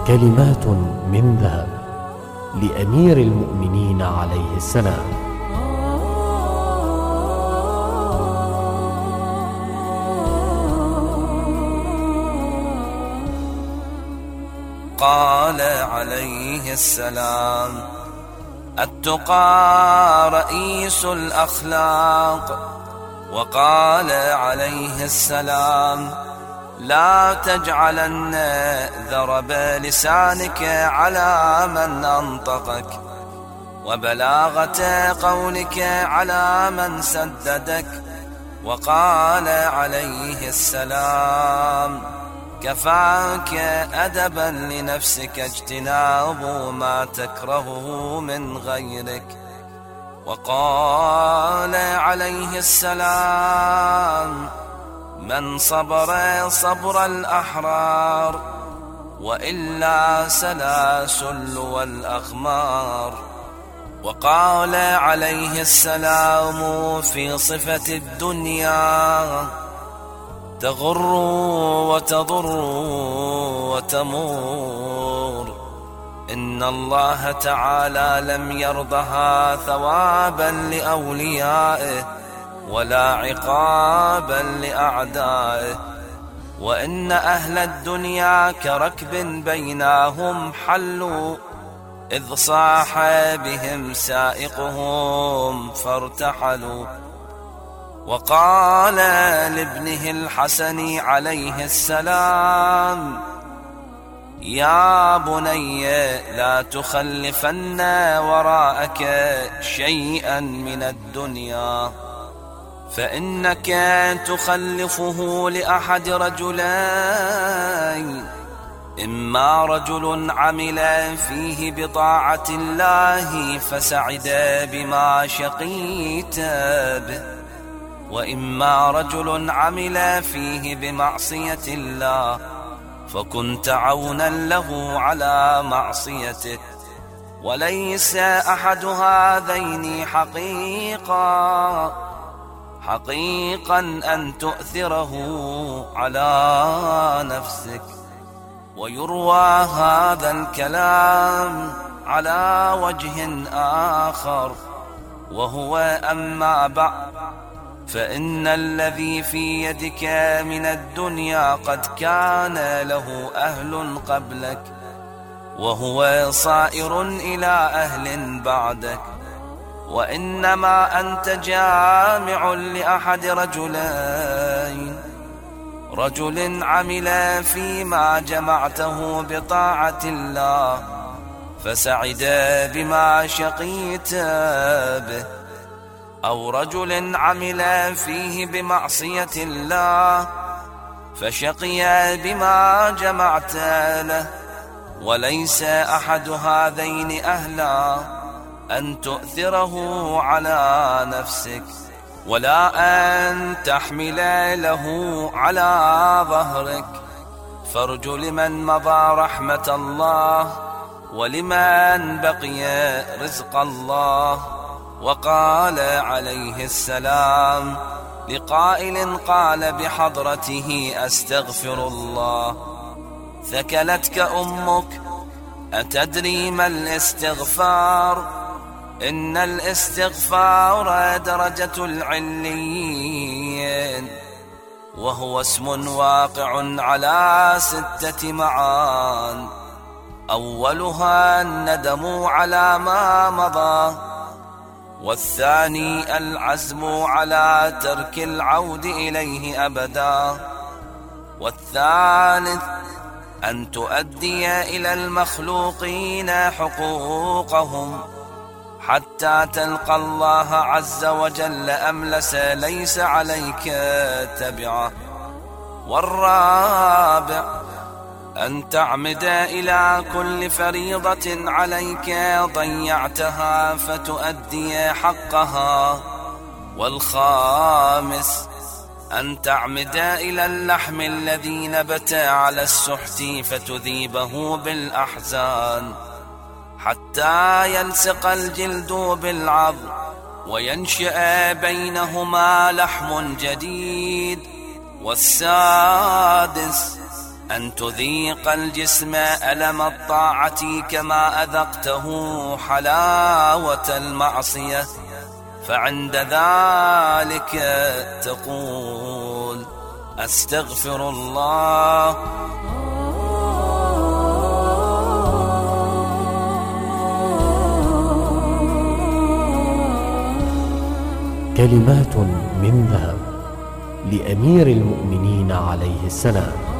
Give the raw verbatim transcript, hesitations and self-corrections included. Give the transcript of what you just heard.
كلمات من ذهب لأمير المؤمنين عليه السلام. قال عليه السلام: التقى رئيس الأخلاق. وقال عليه السلام: لا تجعلن ذرب لسانك على من أنطقك، وبلاغة قولك على من سددك. وقال عليه السلام: كفاك أدبا لنفسك اجتناب ما تكرهه من غيرك. وقال عليه السلام: من صبر صبر الأحرار، وإلا سلاسل والأخمار. وقال عليه السلام في صفة الدنيا: تغر وتضر وتمور، إن الله تعالى لم يرضها ثوابا لأوليائه ولا عقابا لأعدائه، وإن أهل الدنيا كركب بينهم حلوا، إذ صاح بهم سائقهم فارتحلوا. وقال لابنه الحسن عليه السلام: يا بني لا تخلفن وراءك شيئا من الدنيا، فإنك تخلفه لأحد رجلين: إما رجل عمل فيه بطاعة الله فسعد بما شقيت به، وإما رجل عمل فيه بمعصية الله فكنت عونا له على معصيته. وليس أحد هذين حقيقا حقيقا أن تؤثره على نفسك. ويروى هذا الكلام على وجه آخر، وهو: أما بعد، فإن الذي في يدك من الدنيا قد كان له أهل قبلك، وهو صائر إلى أهل بعدك، وإنما أنت جامع لأحد رجلين: رجل عمل فيما جمعته بطاعة الله فسعد بما شقيت به، أو رجل عمل فيه بمعصية الله فشقي بما جمعت له. وليس أحد هذين أهلا أن تؤثره على نفسك، ولا أن تحمل له على ظهرك. فارجو لمن مضى رحمة الله، ولمن بقي رزق الله. وقال عليه السلام لقائل قال بحضرته: أستغفر الله. ثكلتك أمك، أتدري ما الاستغفار؟ إن الاستغفار درجة العليين، وهو اسم واقع على ستة معان: أولها الندم على ما مضى، والثاني العزم على ترك العود إليه أبدا، والثالث أن تؤدي إلى المخلوقين حقوقهم حتى تلقى الله عز وجل أملس ليس عليك تبعه. والرابع أن تعمد إلى كل فريضة عليك ضيعتها فتؤدي حقها. والخامس أن تعمد إلى اللحم الذي نبت على السحت فتذيبه بالأحزان حتى يلصق الجلد بالعظم وينشأ بينهما لحم جديد. والسادس أن تذيق الجسم ألم الطاعة كما أذقته حلاوة المعصية، فعند ذلك تقول أستغفر الله. كلمات من ذهب لأمير المؤمنين عليه السلام.